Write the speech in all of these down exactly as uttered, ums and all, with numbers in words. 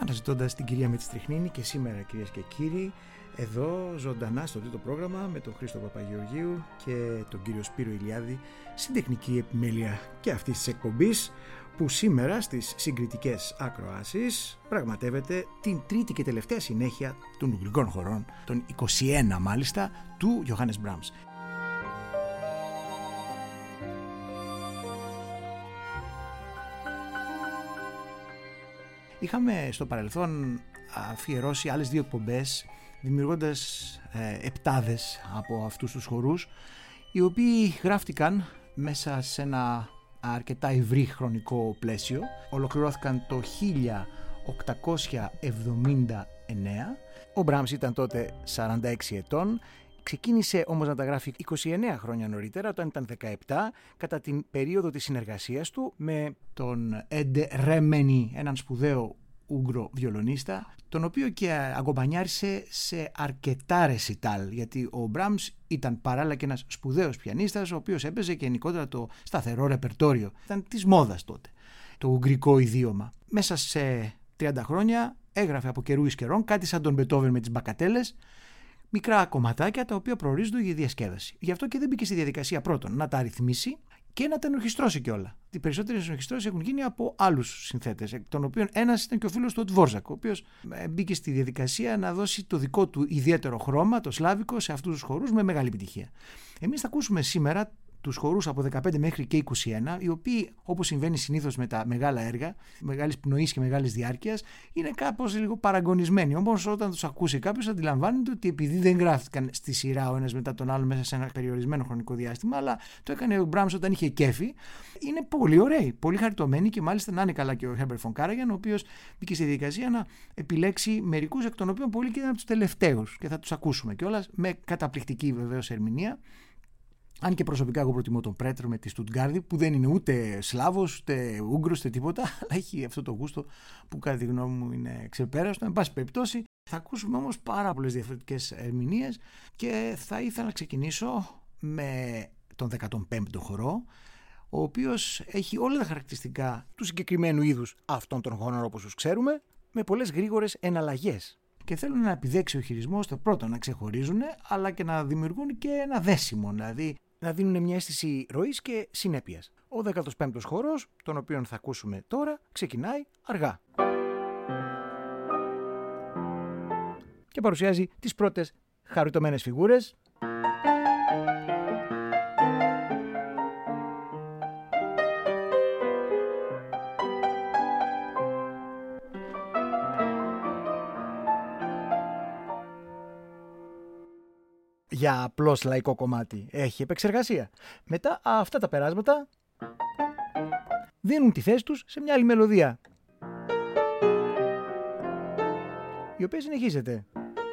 Αναζητώντας την κυρία με τη Στριχνίνη και σήμερα, κυρίες και κύριοι, εδώ ζωντανά στο τρίτο πρόγραμμα με τον Χρήστο Παπαγεωργίου και τον κύριο Σπύρο Ηλιάδη στην τεχνική επιμέλεια και αυτής της εκπομπής, που σήμερα στις συγκριτικές ακροάσεις πραγματεύεται την τρίτη και τελευταία συνέχεια των Ουγγρικών χωρών, των είκοσι ένα μάλιστα, του Johannes Brahms. Είχαμε στο παρελθόν αφιερώσει άλλες δύο εκπομπές, δημιουργώντας ε, επτάδες από αυτούς τους χορούς, οι οποίοι γράφτηκαν μέσα σε ένα αρκετά ευρύ χρονικό πλαίσιο. Ολοκληρώθηκαν το χίλια οκτακόσια εβδομήντα εννέα. Ο Μπραμς ήταν τότε σαράντα έξι ετών. Ξεκίνησε όμως να τα γράφει είκοσι εννέα χρόνια νωρίτερα, όταν ήταν δεκαεπτά, κατά την περίοδο της συνεργασίας του με τον Έντε Ρέμενι, έναν σπουδαίο Ούγγρο βιολονίστα, τον οποίο και αγκομπανιάρισε σε αρκετά ρεσιτάλ, γιατί ο Μπραμς ήταν παράλληλα και ένας σπουδαίος πιανίστας, ο οποίος έπαιζε και γενικότερα το σταθερό ρεπερτόριο. Ήταν της μόδας τότε το ουγγρικό ιδίωμα. Μέσα σε τριάντα χρόνια έγραφε από καιρού εις καιρών κάτι σαν τον Μπετόβεν με τις μπακατέλες, μικρά κομματάκια τα οποία προορίζονται για διασκέδαση. Γι' αυτό και δεν μπήκε στη διαδικασία πρώτον να τα αριθμίσει και να τα ενορχιστρώσει κιόλα. Οι περισσότερες ενορχιστρώσεις έχουν γίνει από άλλους συνθέτες, εκ των οποίων ένας ήταν και ο φίλος του Τβόρζακ, ο οποίος μπήκε στη διαδικασία να δώσει το δικό του ιδιαίτερο χρώμα, το σλάβικο, σε αυτούς τους χορούς με μεγάλη επιτυχία. Εμείς θα ακούσουμε σήμερα τους χορούς από δεκαπέντε μέχρι και είκοσι ένα, οι οποίοι, όπως συμβαίνει συνήθως με τα μεγάλα έργα, μεγάλης πνοής και μεγάλης διάρκειας, είναι κάπως λίγο παραγωνισμένοι. Όμως, όταν τους ακούσει κάποιος, αντιλαμβάνεται ότι επειδή δεν γράφτηκαν στη σειρά ο ένας μετά τον άλλο μέσα σε ένα περιορισμένο χρονικό διάστημα, αλλά το έκανε ο Μπραμς όταν είχε κέφι, είναι πολύ ωραίοι, πολύ χαριτωμένοι, και μάλιστα να είναι καλά και ο Herbert von Karajan, ο οποίος μπήκε στη διαδικασία να επιλέξει μερικούς, εκ των οποίων πολλοί και ήταν από τους τελευταίους, και θα τους ακούσουμε κιόλας με καταπληκτική βεβαίως ερμηνεία. Αν και προσωπικά εγώ προτιμώ τον Πρέτρο με τη Στουτγκάρδη, που δεν είναι ούτε Σλάβος, ούτε Ούγγρος, ούτε τίποτα, αλλά έχει αυτό το γούστο που κατά τη γνώμη μου είναι ξεπέραστο. Εν πάση περιπτώσει, θα ακούσουμε όμως πάρα πολλές διαφορετικές ερμηνείες και θα ήθελα να ξεκινήσω με τον δέκατο πέμπτο χορό, ο οποίος έχει όλα τα χαρακτηριστικά του συγκεκριμένου είδους αυτών των χωρών όπως τους ξέρουμε, με πολλές γρήγορες εναλλαγές. Και θέλουν να επιδέξει ο χειρισμός, το πρώτο να ξεχωρίζουν, αλλά και να δημιουργούν και ένα δέσιμο, δηλαδή να δίνουν μια αίσθηση ροής και συνέπειας. Ο δέκατος πέμπτος χορός, τον οποίον θα ακούσουμε τώρα, ξεκινάει αργά και παρουσιάζει τις πρώτες χαριτωμένες φιγούρες. Για απλώς λαϊκό κομμάτι έχει επεξεργασία. Μετά αυτά τα περάσματα δίνουν τη θέση τους σε μια άλλη μελωδία, η οποία συνεχίζεται.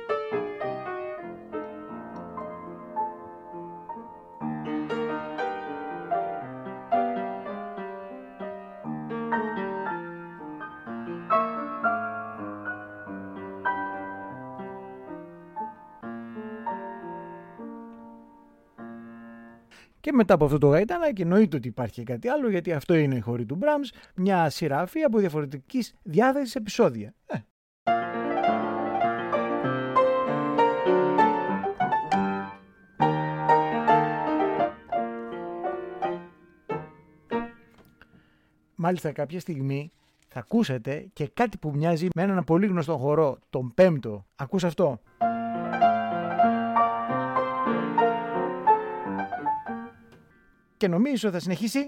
Και μετά από αυτό το γαϊτανάκι εννοείται ότι υπάρχει και κάτι άλλο, γιατί αυτό είναι η χορή του Μπραμς, μια σειραφή από διαφορετικής διάθεσης επεισόδια. Ε. Μάλιστα κάποια στιγμή θα ακούσετε και κάτι που μοιάζει με έναν πολύ γνωστό χορό, τον πέμπτο. Ακούς αυτό. Και νομίζω θα συνεχίσει.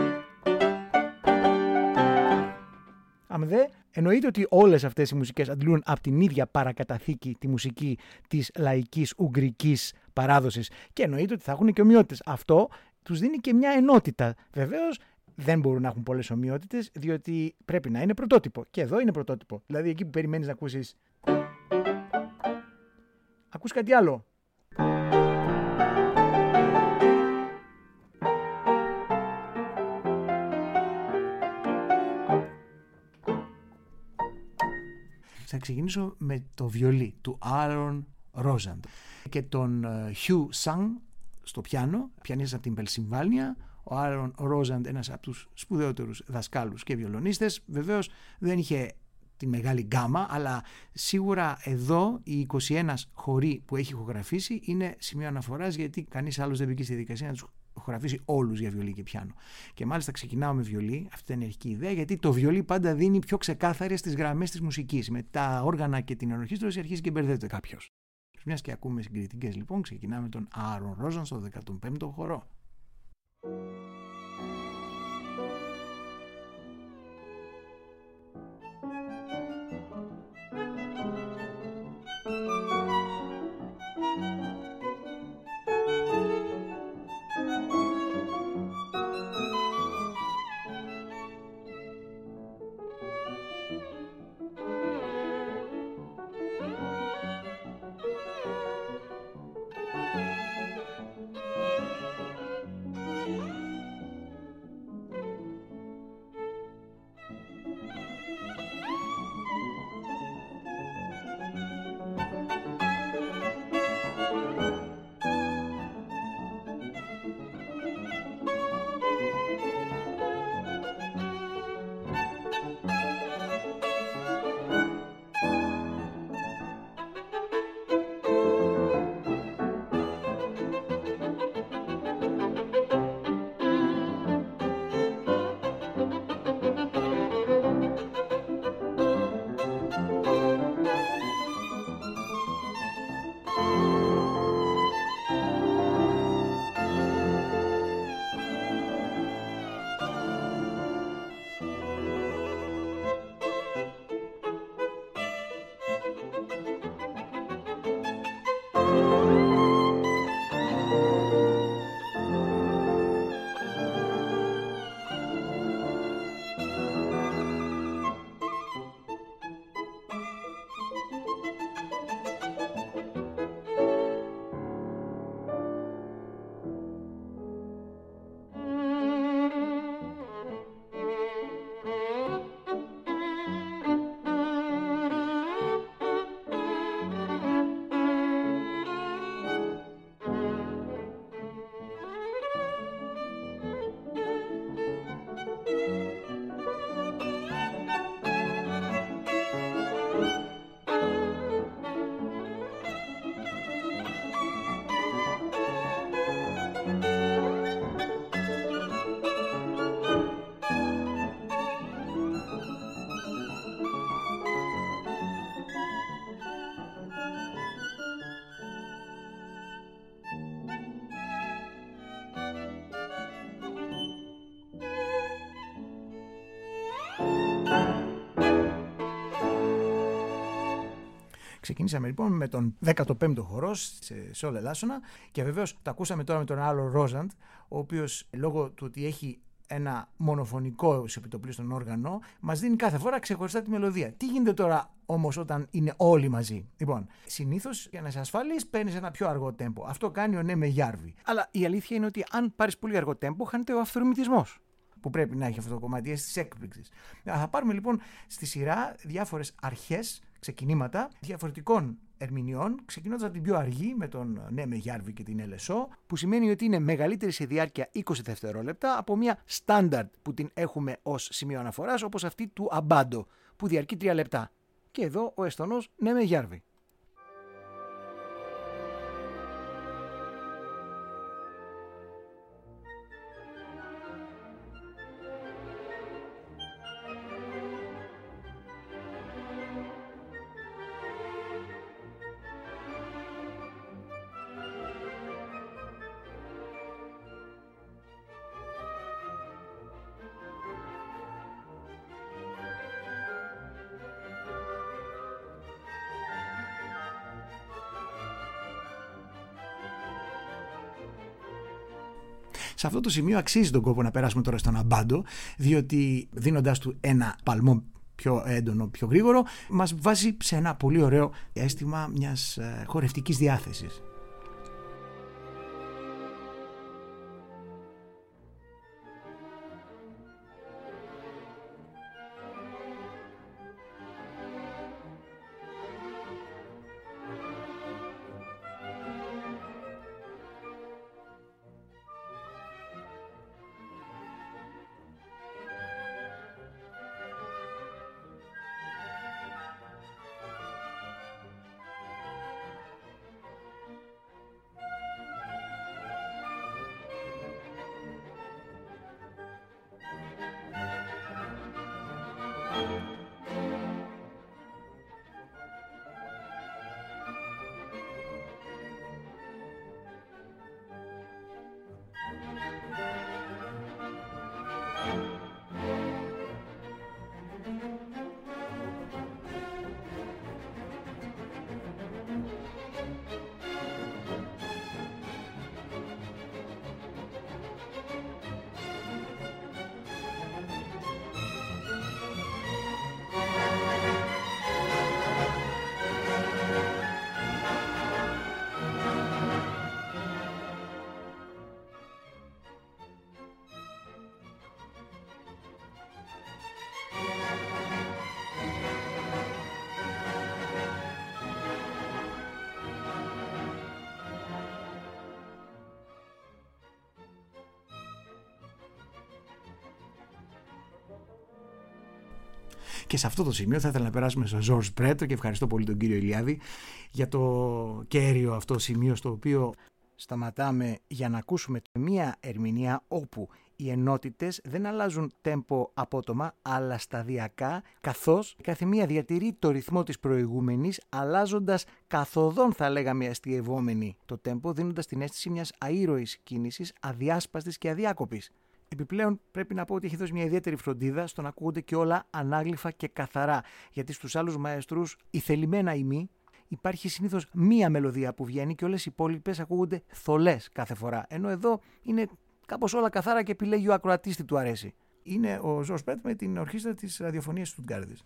Αν δε, εννοείται ότι όλες αυτές οι μουσικές αντλούν από την ίδια παρακαταθήκη τη μουσική της λαϊκής ουγγρικής παράδοσης, και εννοείται ότι θα έχουν και ομοιότητες. Αυτό τους δίνει και μια ενότητα. Βεβαίως δεν μπορούν να έχουν πολλές ομοιότητες, διότι πρέπει να είναι πρωτότυπο. Και εδώ είναι πρωτότυπο. Δηλαδή εκεί που περιμένεις να ακούσεις, ακούς κάτι άλλο. Θα ξεκινήσω με το βιολί του Άρον Ρόζαντ και τον Hugh Sang στο πιάνο, πιανίστας από την Πενσιλβάνια. Ο Άρον Ρόζαντ, ένας από τους σπουδαιότερους δασκάλους και βιολονίστες, βεβαίως δεν είχε την μεγάλη γκάμα, αλλά σίγουρα εδώ οι είκοσι ένα χοροί που έχει ηχογραφήσει είναι σημείο αναφοράς, γιατί κανείς άλλος δεν μπήκε στη διαδικασία να τους ηχογραφήσει όλους για βιολί και πιάνο. Και μάλιστα ξεκινάω με βιολί, αυτή ήταν η αρχική ιδέα, γιατί το βιολί πάντα δίνει πιο ξεκάθαρες τις γραμμές της μουσικής. Με τα όργανα και την ενορχήστρωση αρχίζει και μπερδεύεται κάποιος. Μιας και ακούμε συγκριτικές, λοιπόν, ξεκινάμε τον Άρον Ρόζαντ στο δέκατο πέμπτο χορό. Ξεκινήσαμε λοιπόν με τον δέκατο πέμπτο χορό σε Σολ Ελάσσονα και βεβαίως το ακούσαμε τώρα με τον Άρον Ρόζαντ, ο οποίος λόγω του ότι έχει ένα μονοφωνικό σε επιτοπλίστων όργανο μας δίνει κάθε φορά ξεχωριστά τη μελωδία. Τι γίνεται τώρα όμως όταν είναι όλοι μαζί? Λοιπόν, συνήθως για να είσαι ασφαλής παίρνεις ένα πιο αργό τέμπο. Αυτό κάνει ο Νέμε Γιάρβι. Αλλά η αλήθεια είναι ότι αν πάρεις πολύ αργό τέμπο χάνεται ο αυθορμητισμός που πρέπει να έχει αυτό το κομμάτι της έκπληξης. Θα πάρουμε λοιπόν στη σειρά διάφορες αρχές, ξεκινήματα διαφορετικών ερμηνεών, ξεκινώντας από την πιο αργή με τον Νέμε Γιάρβι και την Ελ Ες Ο, που σημαίνει ότι είναι μεγαλύτερη σε διάρκεια είκοσι δευτερόλεπτα από μια στάνταρτ που την έχουμε ως σημείο αναφοράς, όπως αυτή του Αμπάντο που διαρκεί τρία λεπτά. Και εδώ ο Εστονός Νέμε Γιάρβι. Σε αυτό το σημείο αξίζει τον κόπο να περάσουμε τώρα στον Αμπάντο, διότι δίνοντας του ένα παλμό πιο έντονο, πιο γρήγορο, μας βάζει σε ένα πολύ ωραίο αίσθημα μιας χορευτικής διάθεσης. Και σε αυτό το σημείο θα ήθελα να περάσουμε στο Ζορζ Πρέτο και ευχαριστώ πολύ τον κύριο Ηλιάδη για το κέριο αυτό σημείο στο οποίο σταματάμε για να ακούσουμε μία ερμηνεία όπου οι ενότητες δεν αλλάζουν τέμπο απότομα αλλά σταδιακά, καθώς κάθε μία διατηρεί το ρυθμό της προηγούμενης, αλλάζοντας καθοδόν, θα λέγαμε αστειευόμενη, το τέμπο, δίνοντας την αίσθηση μιας αήρωης κίνησης, αδιάσπαστης και αδιάκοπης. Επιπλέον, πρέπει να πω ότι έχει δώσει μια ιδιαίτερη φροντίδα στο να ακούγονται και όλα ανάγλυφα και καθαρά, γιατί στους άλλους μαεστρούς, η θελημένα ή μη, υπάρχει συνήθως μία μελωδία που βγαίνει και όλες οι υπόλοιπες ακούγονται θολές κάθε φορά. Ενώ εδώ είναι κάπως όλα καθαρά και επιλέγει ο ακροατής τι του αρέσει. Είναι ο Ζορζ Πρέτ με την ορχήστρα της ραδιοφωνίας του Στουτγκάρδης.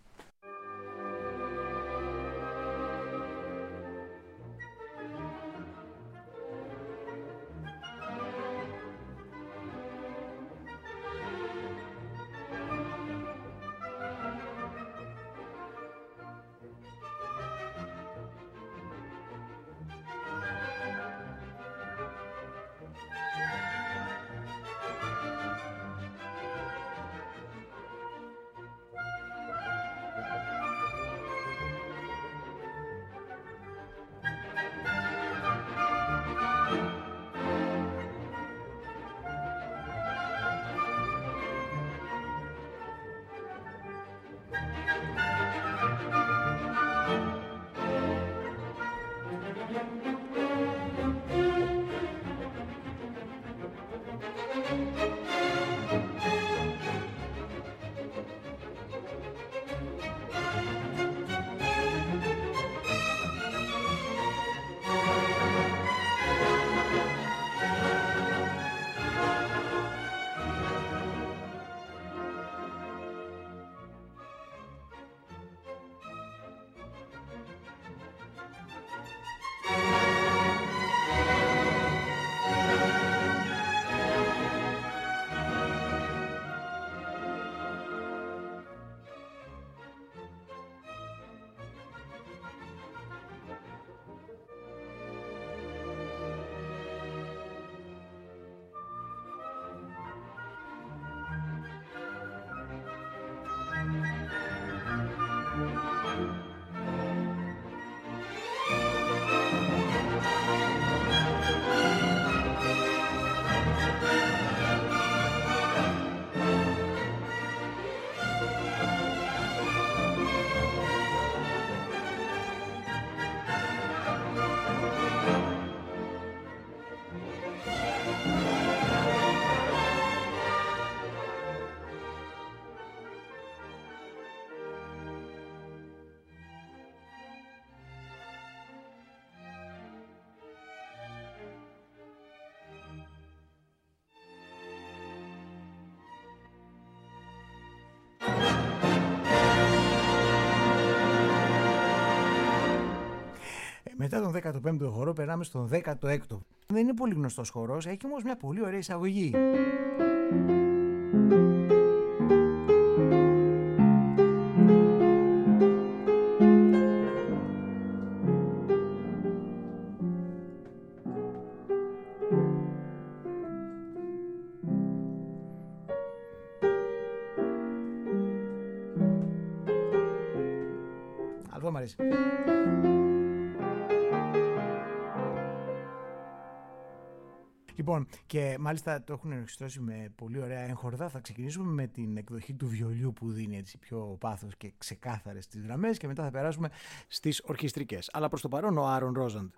Μετά τον δέκατο πέμπτο χορό περνάμε στον δέκατο έκτο. Δεν είναι πολύ γνωστός χορός, έχει όμως μια πολύ ωραία εισαγωγή. Αυτό μ' αρέσει. Λοιπόν, και μάλιστα το έχουν ενορχιστρώσει με πολύ ωραία έγχορδα. Θα ξεκινήσουμε με την εκδοχή του βιολιού που δίνει έτσι πιο πάθος και ξεκάθαρες τις γραμμές και μετά θα περάσουμε στις ορχιστρικές. Αλλά προς το παρόν ο Άρον Ρόζαντ.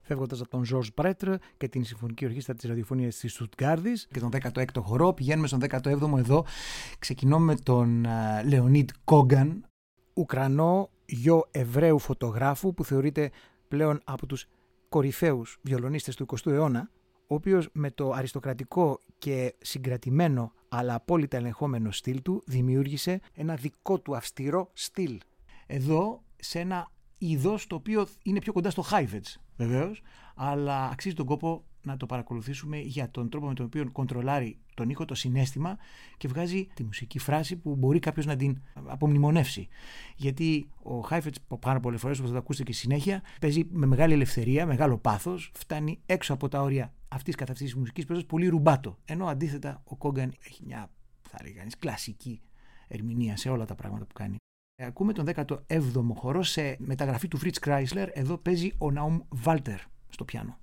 φεύγοντας από τον Ζορζ Πρέτρ και την Συμφωνική Ορχήστρα της Ραδιοφωνίας της Στουτγκάρδης και τον δέκατο έκτο χορό. Πηγαίνουμε στον δέκατο έβδομο εδώ. Ξεκινώ με τον Λεωνίδ Κόγκαν, Ουκρανό γιο Εβραίου φωτογράφου που θεωρείται πλέον από τους κορυφαίους βιολονίστες του εικοστού αιώνα, ο οποίος με το αριστοκρατικό και συγκρατημένο αλλά απόλυτα ελεγχόμενο στυλ του δημιούργησε ένα δικό του αυστηρό στυλ. Εδώ σε ένα είδος το οποίο είναι πιο κοντά στο Χάιβετς βεβαίως, αλλά αξίζει τον κόπο να το παρακολουθήσουμε για τον τρόπο με τον οποίο κοντρολάρει τον ήχο, το συναίσθημα και βγάζει τη μουσική φράση που μπορεί κάποιος να την απομνημονεύσει. Γιατί ο Χάιφετς, πάρα πολλές φορές όπως θα το ακούσετε και συνέχεια, παίζει με μεγάλη ελευθερία, μεγάλο πάθος, φτάνει έξω από τα όρια αυτής καθ' αυτής της μουσικής, παίζοντας πολύ ρουμπάτο. Ενώ αντίθετα ο Κόγκαν έχει μια, θα λέγει κανείς, κλασική ερμηνεία σε όλα τα πράγματα που κάνει. Ακούμε τον δέκατο έβδομο χορό σε μεταγραφή του Φριτς Κράισλερ. Εδώ παίζει ο Ναούμ Βάλτερ στο πιάνο.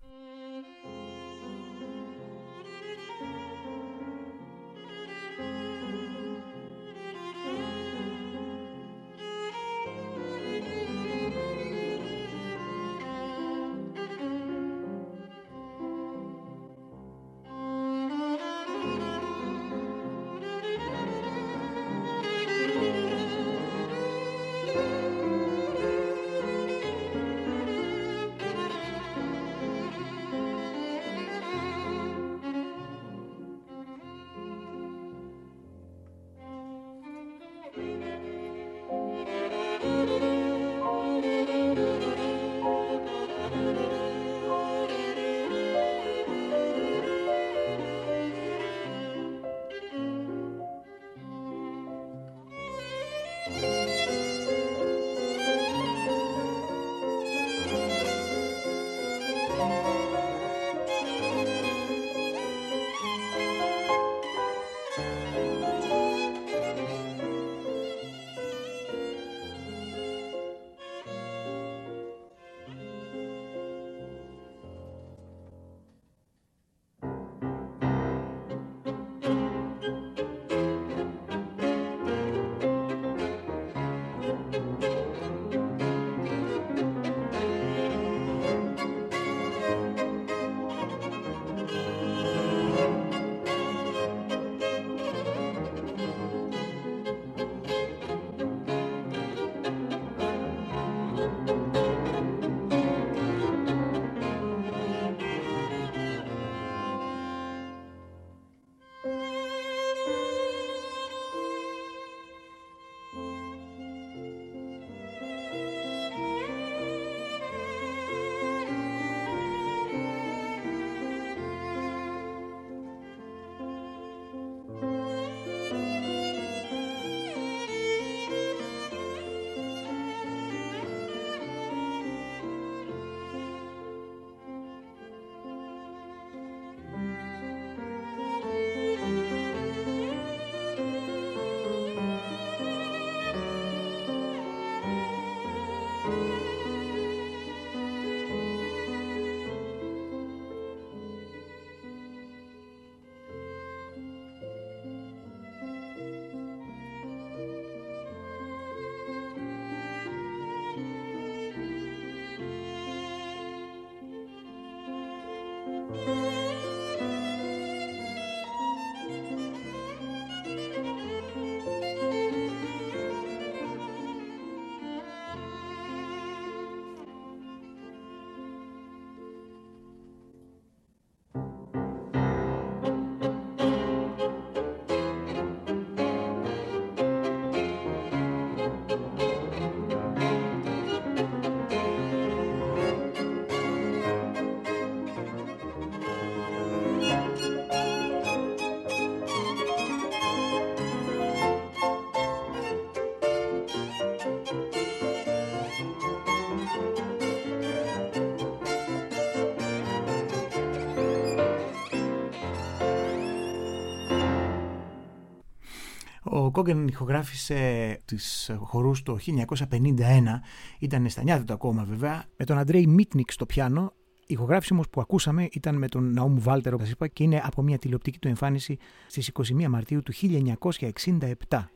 Ο Κόγκαν ηχογράφησε τις χορούς το χίλια εννιακόσια πενήντα ένα, ήταν στα νιάτα του ακόμα βέβαια, με τον Αντρέι Μίτνικ στο πιάνο. Η ηχογράφηση όμως που ακούσαμε ήταν με τον Ναούμ Βάλτερ, όπως σας είπα, και είναι από μια τηλεοπτική του εμφάνιση στις είκοσι μία Μαρτίου του χίλια εννιακόσια εξήντα επτά.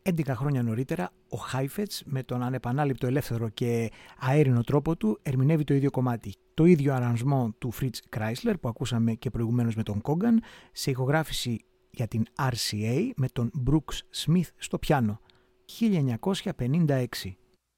έντεκα χρόνια νωρίτερα, ο Heifetz με τον ανεπανάληπτο ελεύθερο και αέρινο τρόπο του ερμηνεύει το ίδιο κομμάτι. Το ίδιο αρρανσμό του Fritz Kreisler που ακούσαμε και προηγουμένως με τον Kogan, σε ηχογράφηση για την αρ σι έι με τον Brooks Smith στο πιάνο. χίλια εννιακόσια πενήντα έξι.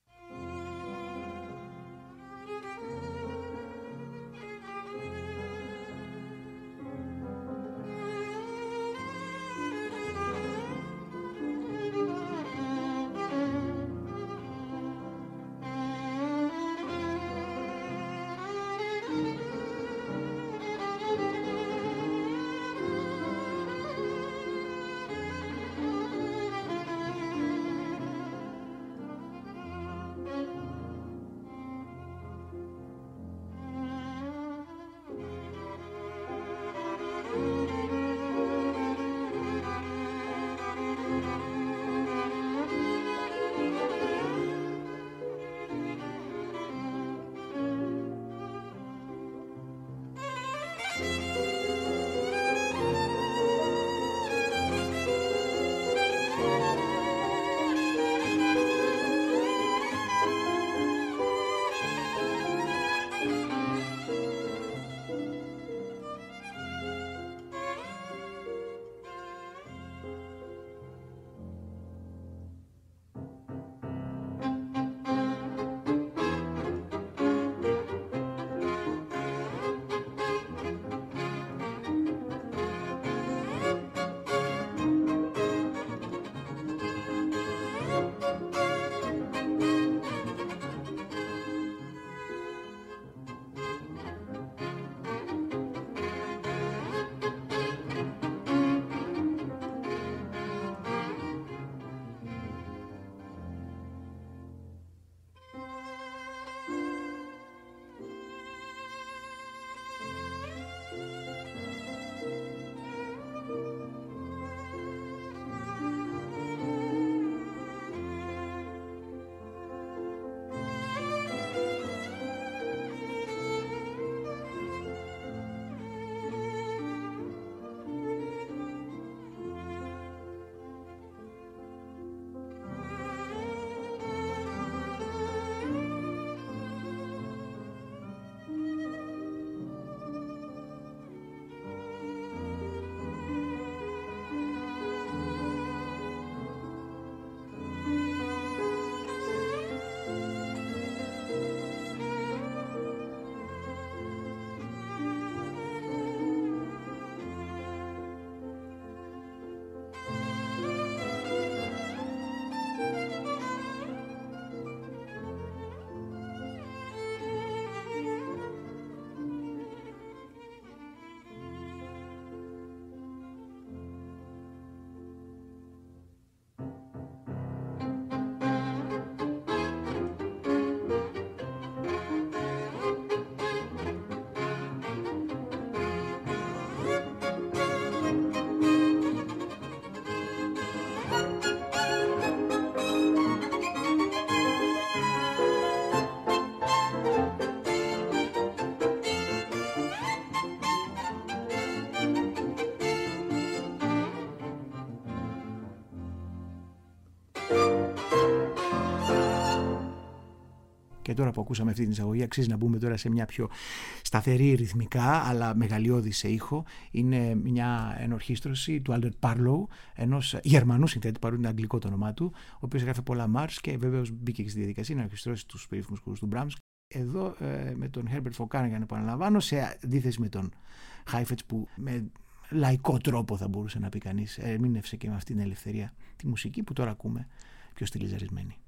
Και τώρα που ακούσαμε αυτή την εισαγωγή, αξίζει να μπούμε τώρα σε μια πιο σταθερή ρυθμικά, αλλά μεγαλειώδη σε ήχο. Είναι μια ενορχήστρωση του Albert Parlow, ενός Γερμανού συνθέτη, παρότι είναι αγγλικό το όνομά του, ο οποίος έγραφε πολλά Μάρς και βεβαίως μπήκε και στη διαδικασία να ενορχιστρώσει τους περίφημους χορούς του Brahms. Εδώ ε, με τον Herbert von Karajan, επαναλαμβάνω, σε αντίθεση με τον Heifetz που με λαϊκό τρόπο, θα μπορούσε να πει κανείς, ερμήνευσε και με αυτήν την ελευθερία τη μουσική που τώρα ακούμε πιο στυλιζαρισμένη.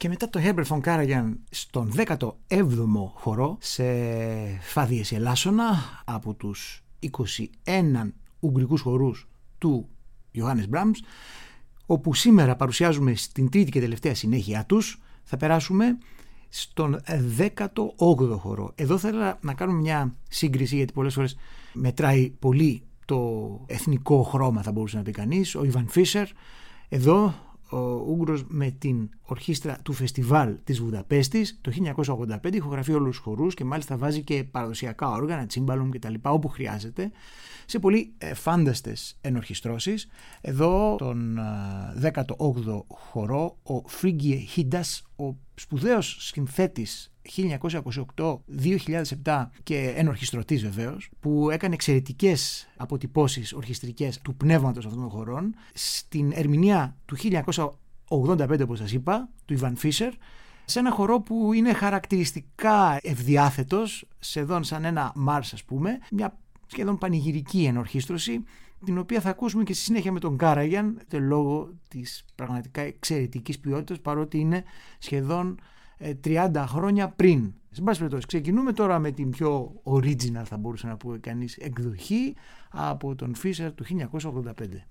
Και μετά το Herbert von Karajan στον δέκατο έβδομο χορό σε φα δίεση ελάσσονα από τους είκοσι ένα ουγγρικούς χορούς του Johannes Brahms, όπου σήμερα παρουσιάζουμε στην τρίτη και τελευταία συνέχεια τους. Θα περάσουμε στον δέκατο όγδοο χορό. Εδώ θέλω να κάνουμε μια σύγκριση, γιατί πολλές φορές μετράει πολύ το εθνικό χρώμα, θα μπορούσε να πει κανείς. Ο Ιβαν Φίσερ εδώ, ο Ούγγρος, με την ορχήστρα του φεστιβάλ της Βουδαπέστης το χίλια εννιακόσια ογδόντα πέντε, ηχογραφεί όλους τους χορούς και μάλιστα βάζει και παραδοσιακά όργανα, τσίμπαλουμ κτλ. Όπου χρειάζεται, σε πολύ ε, φάνταστες ενορχιστρώσεις. Εδώ τον ε, δέκατο όγδοο χορό, ο Φρίγκιε Χίντας, ο σπουδαίος συνθέτης χίλια εννιακόσια είκοσι οκτώ με δύο χιλιάδες επτά και ενορχιστρωτής βεβαίως, που έκανε εξαιρετικές αποτυπώσεις ορχιστρικές του πνεύματος αυτών των χορών, στην ερμηνεία του χίλια εννιακόσια ογδόντα πέντε, όπως σας είπα, του Ιβαν Φίσερ, σε ένα χορό που είναι χαρακτηριστικά ευδιάθετος, σχεδόν σαν ένα Μάρς, ας πούμε, μια σχεδόν πανηγυρική ενορχίστρωση, την οποία θα ακούσουμε και στη συνέχεια με τον Κάραγιαν, λόγω της πραγματικά εξαιρετικής ποιότητας, παρότι είναι σχεδόν τριάντα χρόνια πριν. Σε πάση περιπτώσει, ξεκινούμε τώρα με την πιο original, θα μπορούσε να πούμε κανείς, εκδοχή από τον Φίσερ του χίλια εννιακόσια ογδόντα πέντε.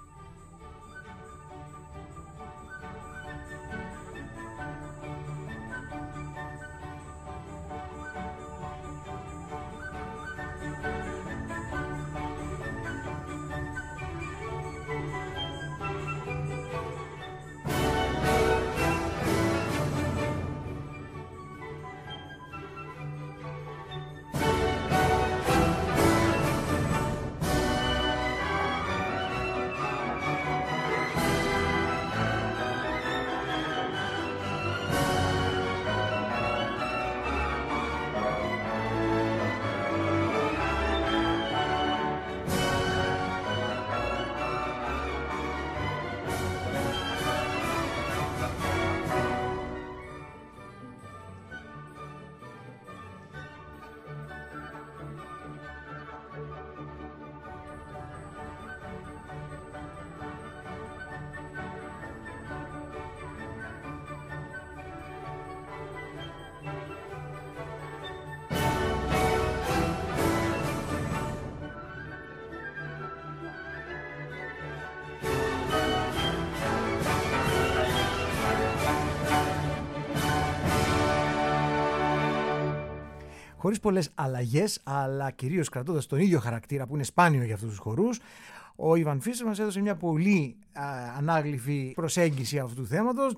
Χωρίς πολλές αλλαγές, αλλά κυρίως κρατώντας τον ίδιο χαρακτήρα που είναι σπάνιο για αυτούς τους χορούς, ο Ιβαν Φίσερ μας έδωσε μια πολύ α, ανάγλυφη προσέγγιση αυτού του θέματος,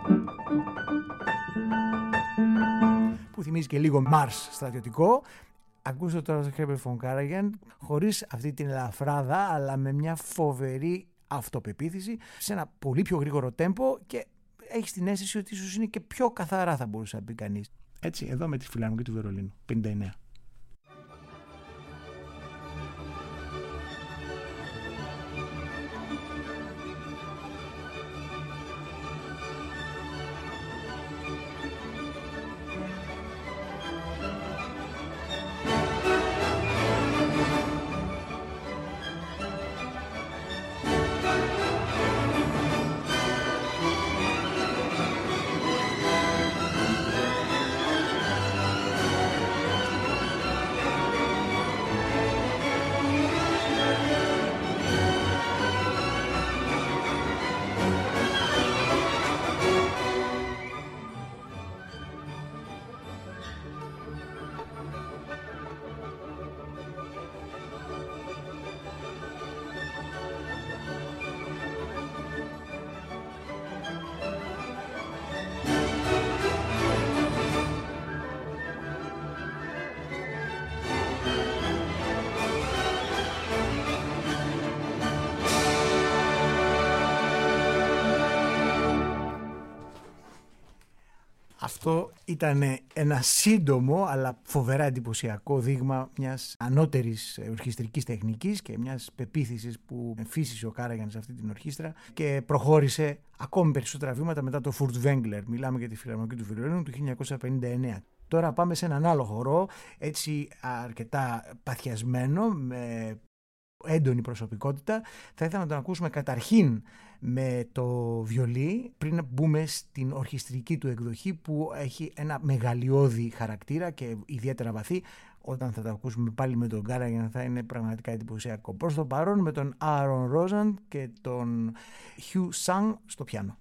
που θυμίζει και λίγο Μάρς στρατιωτικό. Ακούστε τώρα το Herbert von Karajan, χωρίς αυτή την ελαφράδα, αλλά με μια φοβερή αυτοπεποίθηση, σε ένα πολύ πιο γρήγορο τέμπο, και έχει την αίσθηση ότι ίσως είναι και πιο καθαρά, θα μπορούσε να πει κανείς. Έτσι, εδώ με τη Φιλαρμονική του Βερολίνου, πενήντα εννέα. Αυτό ήταν ένα σύντομο αλλά φοβερά εντυπωσιακό δείγμα μιας ανώτερης ορχιστρικής τεχνικής και μιας πεποίθησης που εμφύσισε ο Κάραγιαν σε αυτή την ορχήστρα και προχώρησε ακόμη περισσότερα βήματα μετά το Furtwängler. Μιλάμε για τη Φιλαρμονική του Βερολίνου του χίλια εννιακόσια πενήντα εννέα. Τώρα πάμε σε έναν άλλο χορό, έτσι αρκετά παθιασμένο, με έντονη προσωπικότητα. Θα ήθελα να τον ακούσουμε καταρχήν με το βιολί, πριν μπούμε στην ορχιστρική του εκδοχή που έχει ένα μεγαλειώδη χαρακτήρα και ιδιαίτερα βαθύ. Όταν θα τα ακούσουμε πάλι με τον Karajan θα είναι πραγματικά εντυπωσιακό. Προς το παρόν με τον Aaron Rosand και τον Hugh Sang στο πιάνο.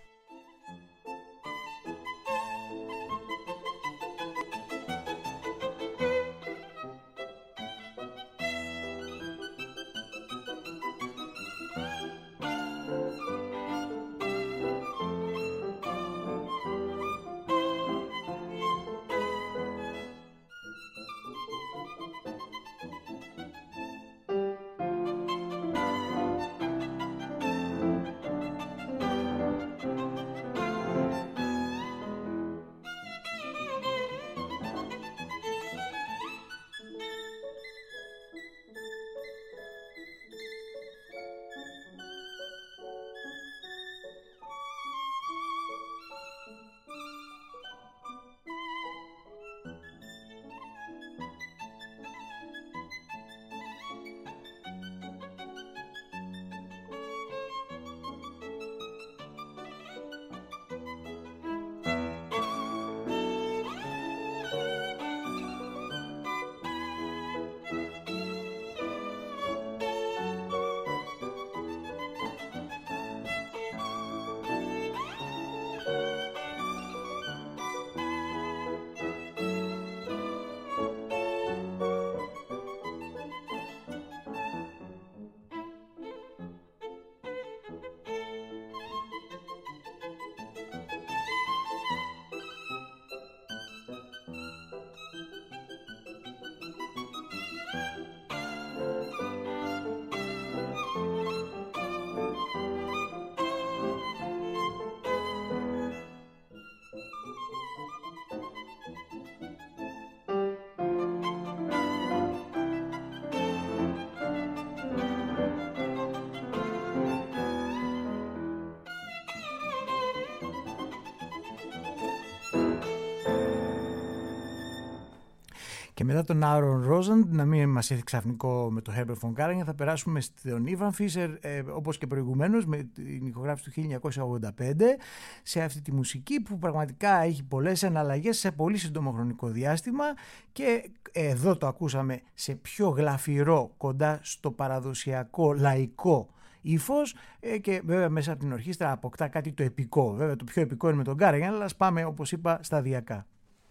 Και μετά τον Aaron Rosand, να μην μας έρθει ξαφνικό με το Herbert von Karajan, θα περάσουμε στον Ivan Fischer, ε, όπως και προηγουμένως, με την ηχογράφηση του χίλια εννιακόσια ογδόντα πέντε, σε αυτή τη μουσική που πραγματικά έχει πολλές εναλλαγές σε πολύ σύντομο χρονικό διάστημα, και εδώ το ακούσαμε σε πιο γλαφυρό, κοντά στο παραδοσιακό λαϊκό ύφος, ε, και βέβαια μέσα από την ορχήστρα αποκτά κάτι το επικό. Βέβαια το πιο επικό είναι με τον Karajan, αλλά ας πάμε, όπως είπα, σταδιακά.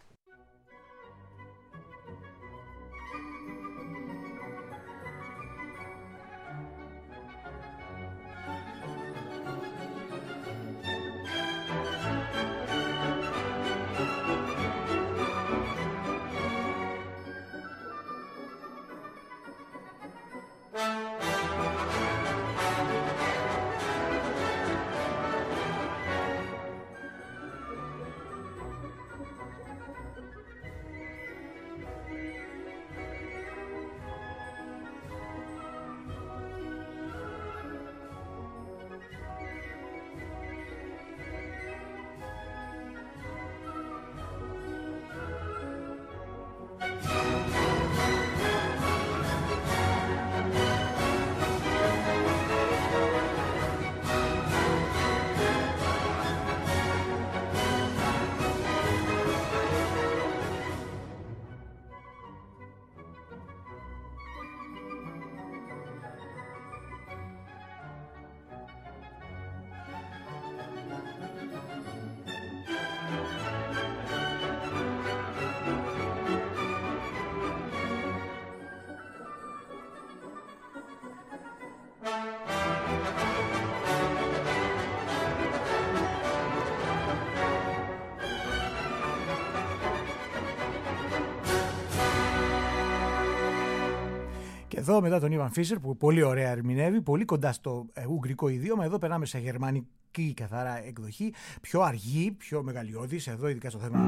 Εδώ μετά τον Ivan Fischer που πολύ ωραία ερμηνεύει, πολύ κοντά στο ε, ουγγρικό ιδίωμα. Εδώ περνάμε σε γερμανική καθαρά εκδοχή, πιο αργή, πιο μεγαλειώδης, εδώ ειδικά στο θέμα.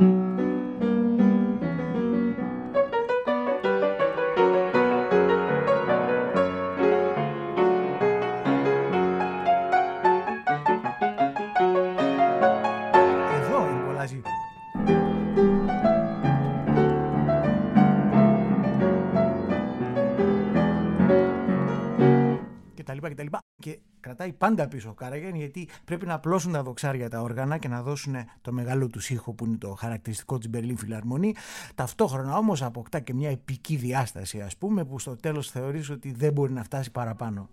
Εδώ είναι πολλά ζή. κτλ. Και κρατάει πάντα πίσω ο Κάραγιαν, γιατί πρέπει να απλώσουν τα δοξάρια τα όργανα και να δώσουν το μεγάλο του ήχο που είναι το χαρακτηριστικό της Berlin Philharmonie. Ταυτόχρονα όμως αποκτά και μια επική διάσταση, ας πούμε, που στο τέλος θεωρείς ότι δεν μπορεί να φτάσει παραπάνω.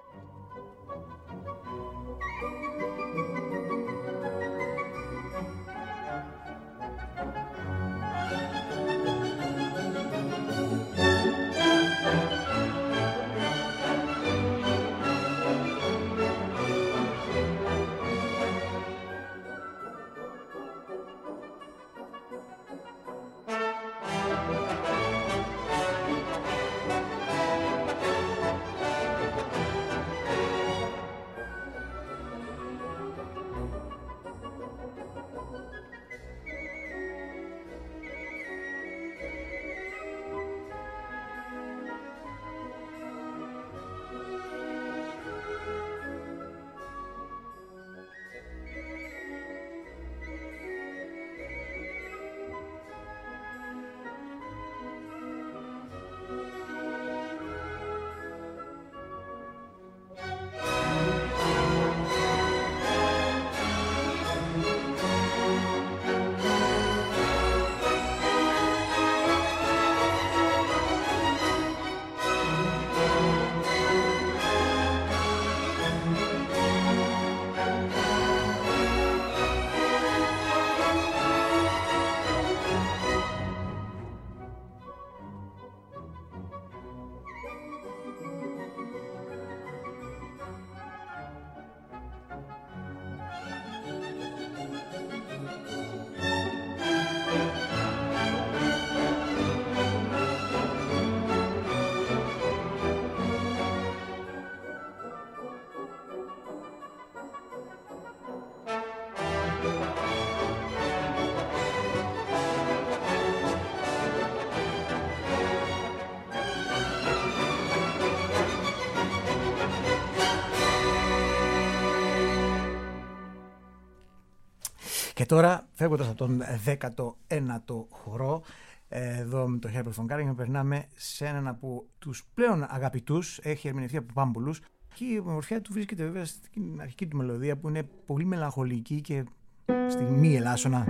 Και τώρα, φεύγοντας από τον δέκατο ένατο χορό, εδώ με το Herbert von Karajan, περνάμε σε έναν από τους πλέον αγαπητούς, έχει ερμηνευτεί από πάμπολους, και η ομορφιά του βρίσκεται βέβαια στην αρχική του μελωδία, που είναι πολύ μελαγχολική και στη μη ελάσσονα.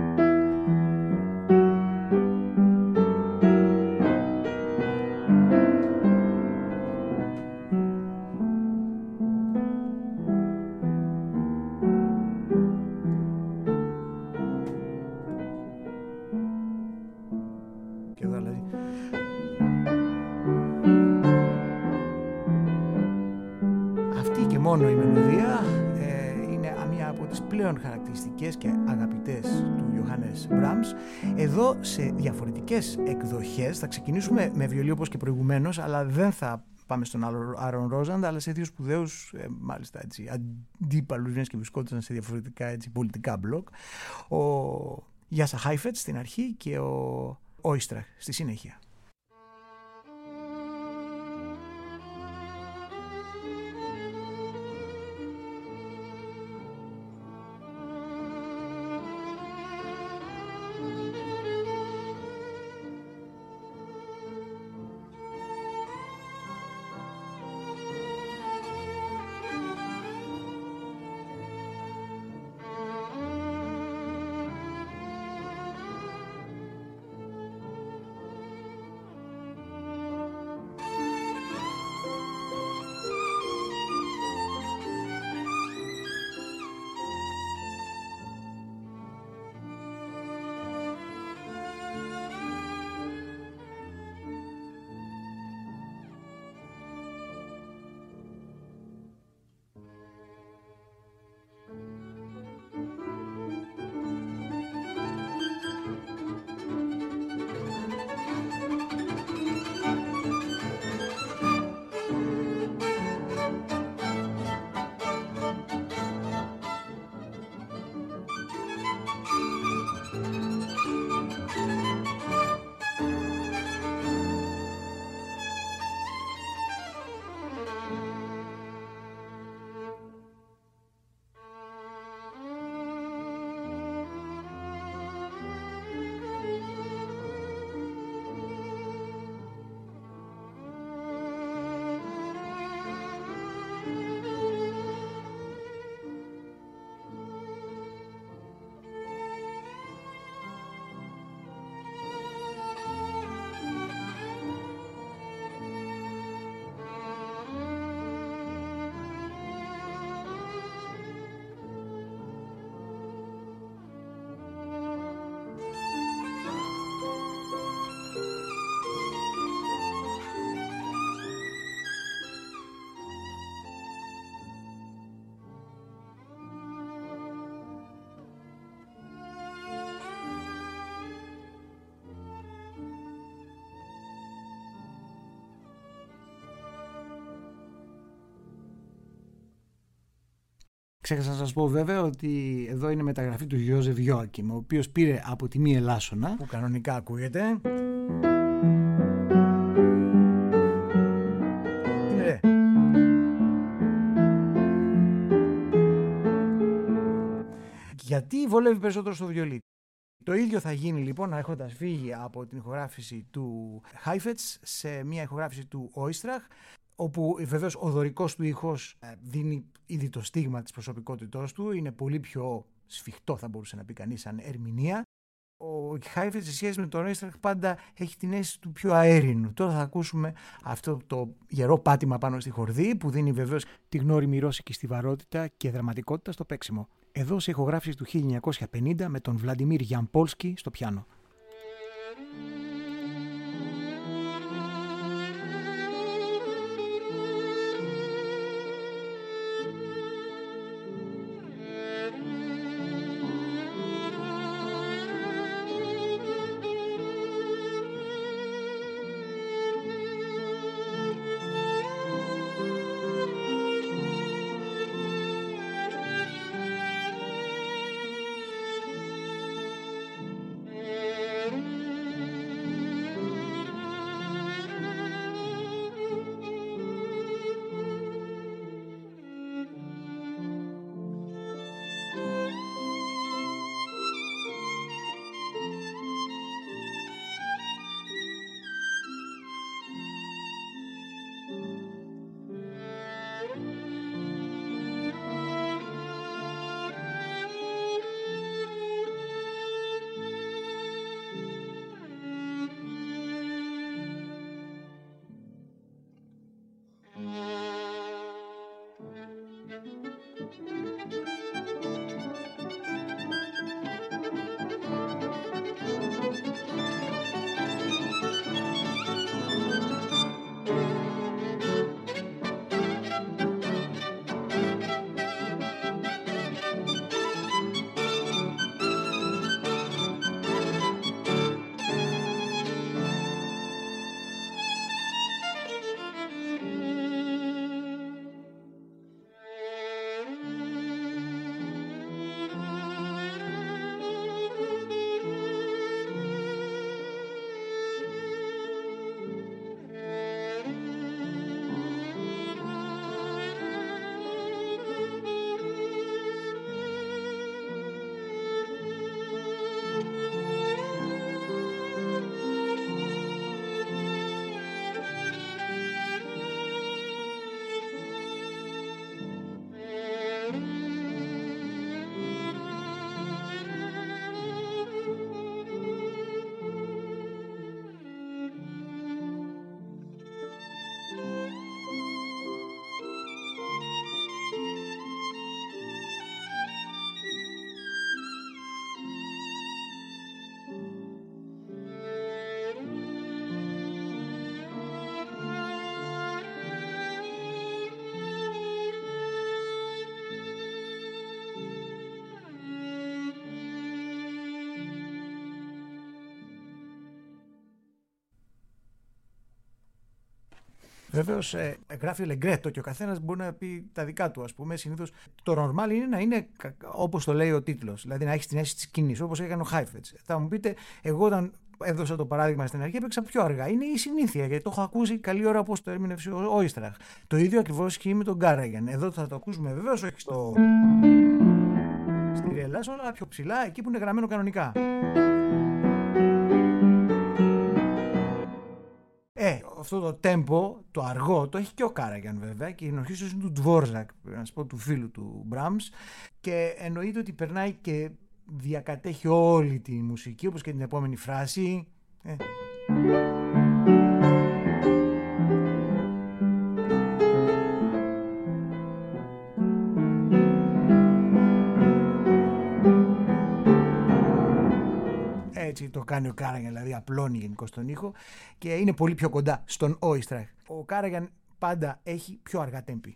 Μόνο η μελωδία ε, είναι μία από τις πλέον χαρακτηριστικές και αγαπητές του Johannes Brahms. Εδώ σε διαφορετικές εκδοχές θα ξεκινήσουμε με βιολί όπως και προηγουμένως, αλλά δεν θα πάμε στον Άρον Ρόζαντ, αλλά σε δύο σπουδαίους ε, μάλιστα έτσι, αντίπαλους, μιας και βρισκόντουσαν σε διαφορετικά έτσι, πολιτικά μπλοκ, ο Γιάσα Χάιφετς στην αρχή και ο Όιστραχ στη συνέχεια. ξέχασα να σας πω βέβαια ότι εδώ είναι μεταγραφή του Γιώζεφ Γιόακιμ, ο οποίος πήρε από τη Μη Ελάσσονα, που κανονικά ακούγεται. Είναι γιατί βολεύει περισσότερο στο βιολί. Το ίδιο θα γίνει λοιπόν έχοντας φύγει από την ηχογράφηση του Heifetz σε μια ηχογράφηση του Oistrakh, όπου βεβαίως ο δωρικός του ήχος δίνει ήδη το στίγμα της προσωπικότητός του, είναι πολύ πιο σφιχτό θα μπορούσε να πει κανείς σαν ερμηνεία. Ο Heifetz σε σχέση με τον Oistrakh πάντα έχει την αίσθηση του πιο αέρινου. Τώρα θα ακούσουμε αυτό το γερό πάτημα πάνω στη χορδή που δίνει βεβαίως τη γνώριμη ρώσικη στιβαρότητα και δραματικότητα στο παίξιμο. Εδώ σε ηχογράφηση του χίλια εννιακόσια πενήντα με τον Βλαντιμίρ Γιαμπόλσκι στο πιάνο. Βεβαίως ε, γράφει λεγκρέτο και ο καθένας μπορεί να πει τα δικά του, ας πούμε. Συνήθως το normal είναι να είναι όπως το λέει ο τίτλος, δηλαδή να έχει την αίσθηση της σκηνής, όπως έκανε ο Heifetz. Θα μου πείτε, εγώ όταν έδωσα το παράδειγμα στην αρχή έπαιξα πιο αργά. Είναι η συνήθεια, γιατί το έχω ακούσει καλή ώρα όπως το ερμήνευσε ο Oistrakh. Το ίδιο ακριβώς ισχύει με τον Karajan. Εδώ θα το ακούσουμε βεβαίως όχι στο. Στη Ρελάσσο, αλλά πιο ψηλά, εκεί που είναι γραμμένο κανονικά. Ε, αυτό το tempo, το αργό, το έχει και ο Karajan βέβαια και η ενορχήστρωση είναι του Dvorak, να σας πω, του φίλου του Brahms, και εννοείται ότι περνάει και διακατέχει όλη τη μουσική, όπως και την επόμενη φράση. Ε. Έτσι το κάνει ο Karajan, δηλαδή απλώνει γενικώς τον ήχο και είναι πολύ πιο κοντά στον Oistrakh. Ο Karajan πάντα έχει πιο αργά τέμπη.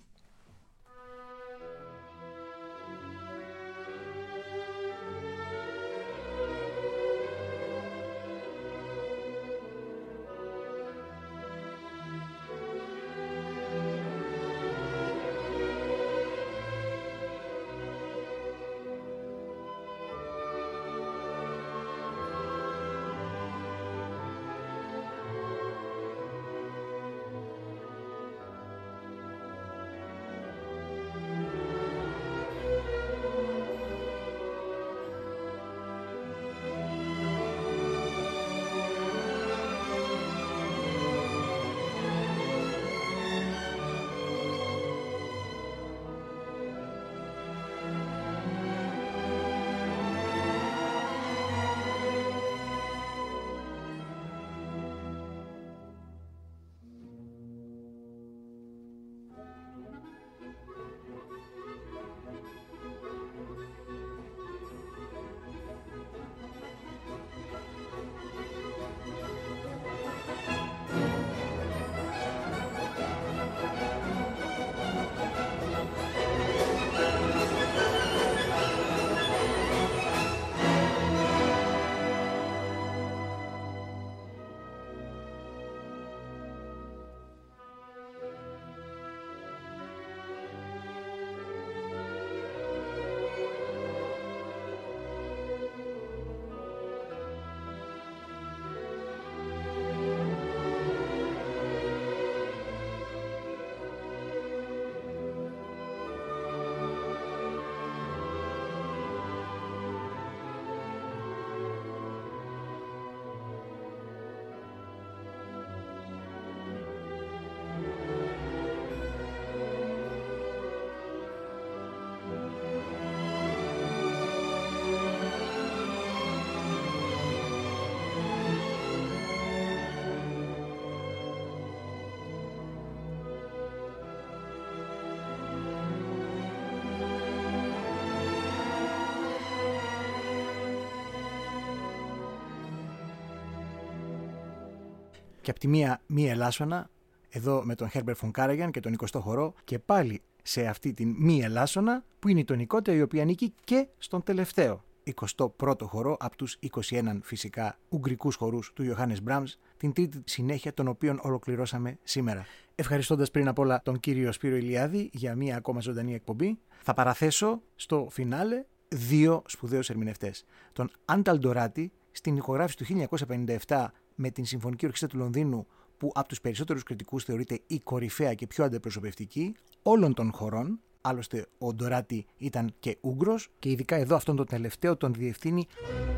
Και από τη μία μη ελάσσονα, εδώ με τον Herbert von Karajan και τον εικοστό χορό, και πάλι σε αυτή την μη ελάσσονα που είναι η τονικότερη, η οποία ανήκει και στον τελευταίο εικοστό πρώτο χορό από τους είκοσι ένα φυσικά ουγγρικούς χορούς του Johannes Brahms, την τρίτη συνέχεια των οποίων ολοκληρώσαμε σήμερα. Ευχαριστώντας πριν απ' όλα τον κύριο Σπύρο Ηλιάδη για μία ακόμα ζωντανή εκπομπή, θα παραθέσω στο φινάλε δύο σπουδαίους ερμηνευτές. Τον Άνταλ Ντοράτη στην ηχογράφηση του χίλια εννιακόσια πενήντα επτά με την Συμφωνική Ορχήστρα του Λονδίνου, που από τους περισσότερους κριτικούς θεωρείται η κορυφαία και πιο αντιπροσωπευτική όλων των χωρών. Άλλωστε ο Ντοράτη ήταν και Ούγγρος και ειδικά εδώ αυτόν τον τελευταίο τον διευθύνει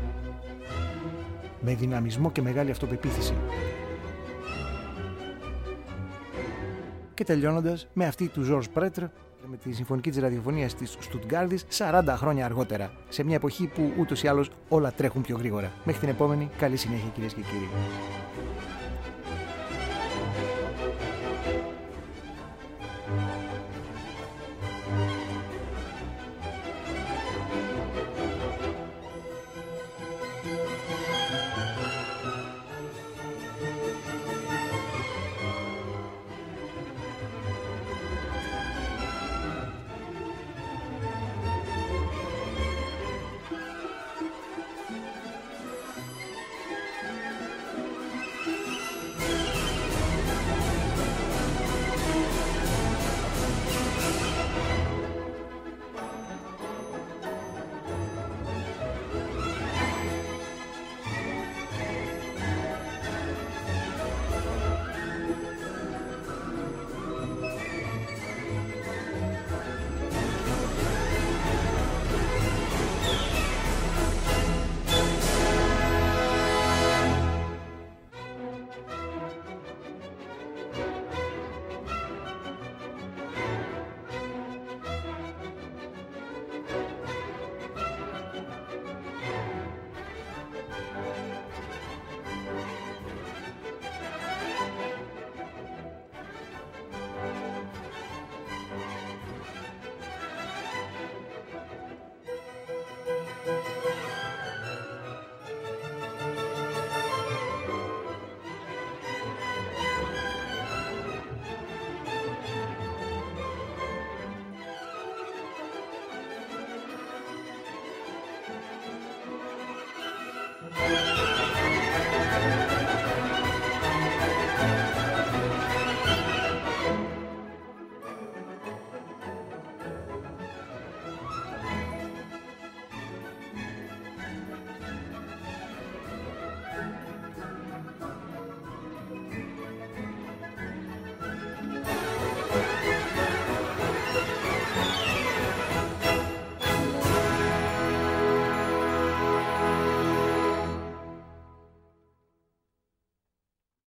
με δυναμισμό και μεγάλη αυτοπεποίθηση. Και τελειώνοντας με αυτή του Ζορζ Πρέτρ με τη Συμφωνική της Ραδιοφωνίας της Στουτγκάρδης σαράντα χρόνια αργότερα, σε μια εποχή που ούτως ή άλλως όλα τρέχουν πιο γρήγορα. Μέχρι την επόμενη, καλή συνέχεια κυρίες και κύριοι.